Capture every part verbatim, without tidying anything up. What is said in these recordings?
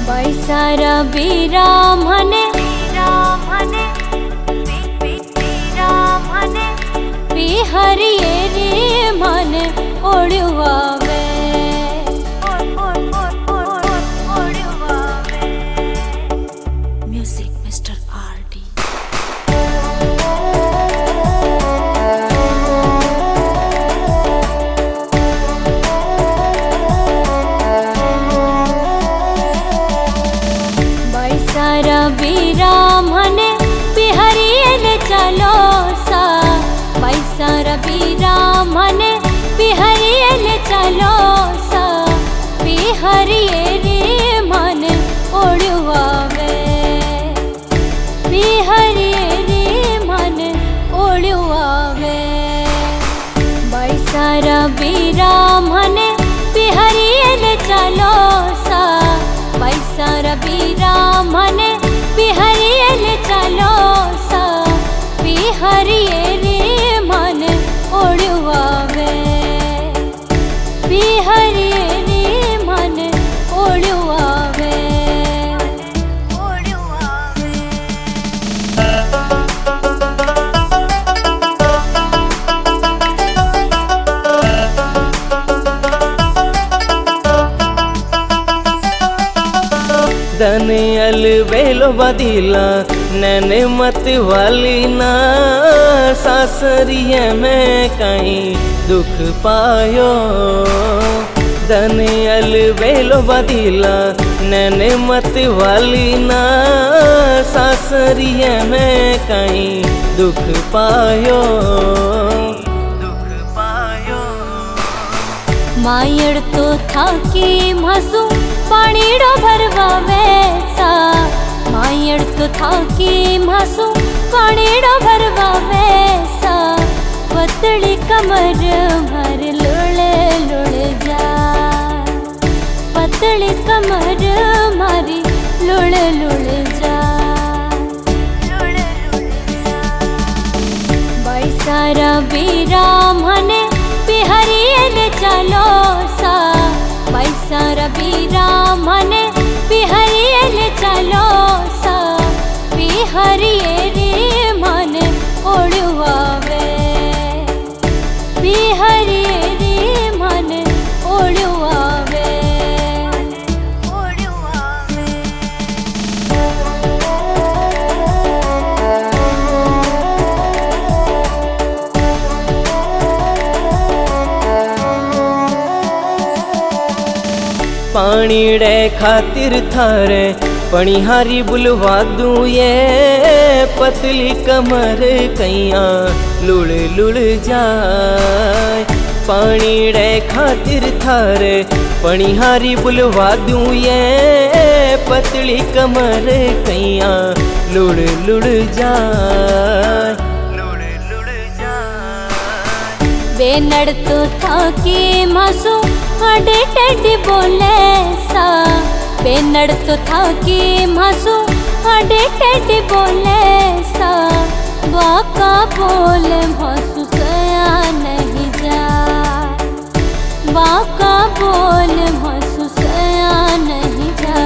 बैसारा बीरा मने बिहारिये रे मन ओढ़ुआवे म्यूजिक मिस्टर आर डी। बैसारा बीरा मने बिहारिये चलो सा बैसारा बीरा मने बिहारिये चलो सा बिहारिये रे मन ओढ़ुआवे बिहारिये रे मन ओढ़ुआवे बैसारा बीरा मने बिहारिये चलो सा बैसारा बीरा मने बिहारिये चलो सा बिहारिये रे मन ओढ़ुआवे बिहारिये रे मन ओढ़ुआवे दने अलबेलो बदिला नैने मत वाली ना सासरिये में कहीं दुख पायो। दने अलबेलो बदिला नैने मत वाली ना सासरिये में कहीं दुख पायो दुख पायो। मायड़ तो थाकी मसू पानीड़ो भरवावे सा मायड़ तो थाकी मासू पानीड़ो भरवावे सा पतली कमर भर लुले लुले जा पतली कमर मारी लुले लुले जा बैसारा बीरा मने बिहारिये चलो सा बैसारा बीरा मने बिहारिये चलो सा बिहारिये रे मन ओढ़ुआवे बिहारिये रे मन ओढ़ुआवे पानी डे खातिर थारे पणिहारी बुलवा दूं ये पतली कमर कैया लुड़ लुड़ जाए। पानी डे खातिर थारे पणिहारी बुलवा दूं ये पतली कमर कैया लुड़ लुड़ जाए लुड़ लुड़ जाए। बेनड़ तो थाकी मासू आडे टेडी बोले सा बेनड़ तो थाकी मासू आडे टेडी बोले सा बाका बोले मासू सया नहीं जा बाका बोले मासू सया नहीं जा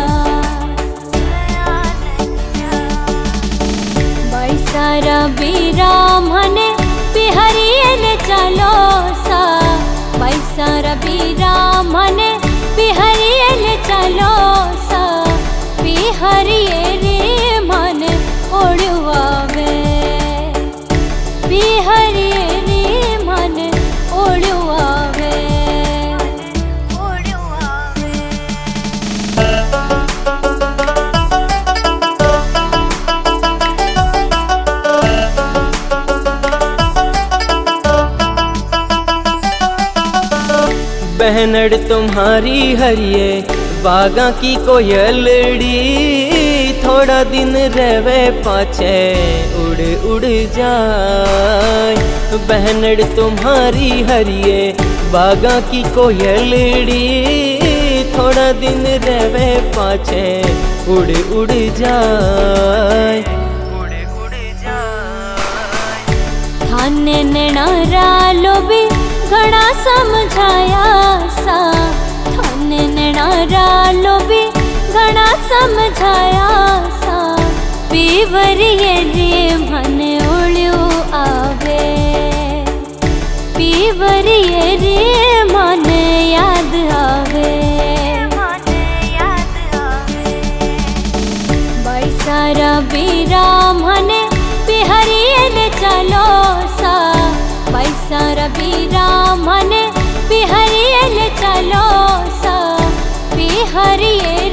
बैसारा बीरा मने बिहारिये चलो सा बैसारा बीरा मने बिहारिये चलो सा बिहारिये रे मन ओढ़ुआवे बिहारिये रे मन ओढ़ुआवे बहनड़ तुम्हारी हरिये बागा की कोयलड़ी थोड़ा दिन रहवे पाछे उड़ उड़ जाए। बहनड़ तुम्हारी हरिये बागा की कोयलड़ी थोड़ा दिन रहवे पाछे उड़ उड़ जाए उड़ उड़ जाए। थाने नैनारा लोभी घना समझाया सा थाने नैनारा लोभी घना समझाया सा पीवरिये रे मन उड़्यो आवे पीवरिये रे मन याद आवे बैसारा बीरा मने बिहरिये चलो सा बैसारा बीरा मने बिहरिये चलो सा बिहरिये